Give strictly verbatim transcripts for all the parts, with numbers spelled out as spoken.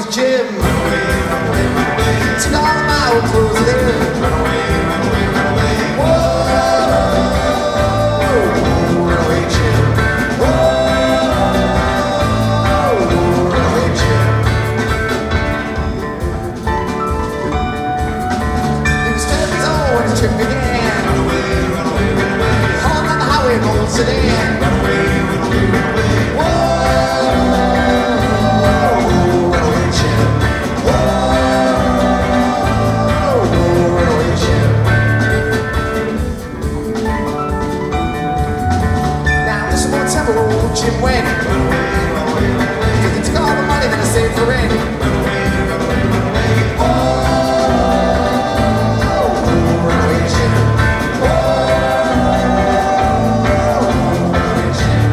to Jim. Took all my old clothes with him. Whoa, run away, Jim. Whoa, run away, Jim. He was stuck his own when his trip began. Hauling on the highway in old sedan. Whoa. Jim went. He took all the money that I saved for rent. Oh, run away, Jim. Oh, run away, Jim.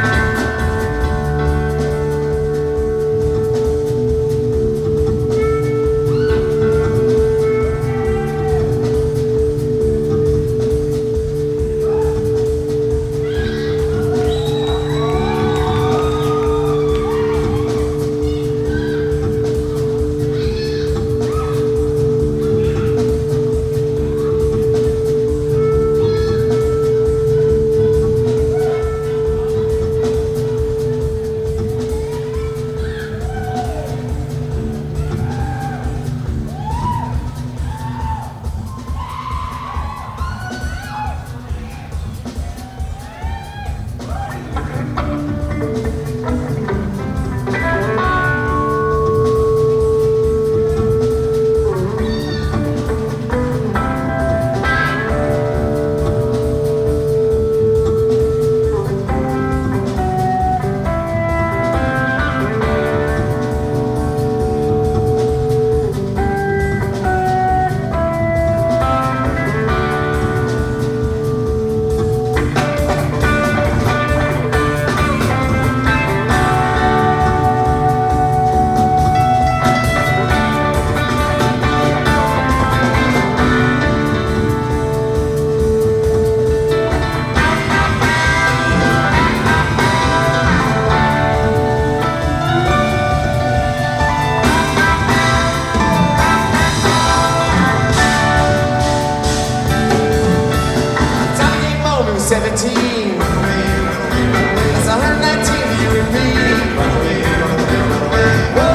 seventeen. That's one hundred nineteen for you and me. Whoa,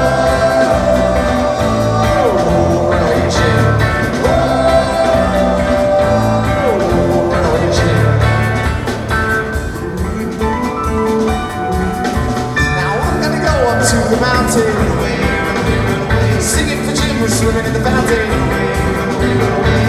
run away, Jim. Whoa, run away, Jim. Now I'm gonna go up to the mountain, singing for Jim who's swimming in the fountain.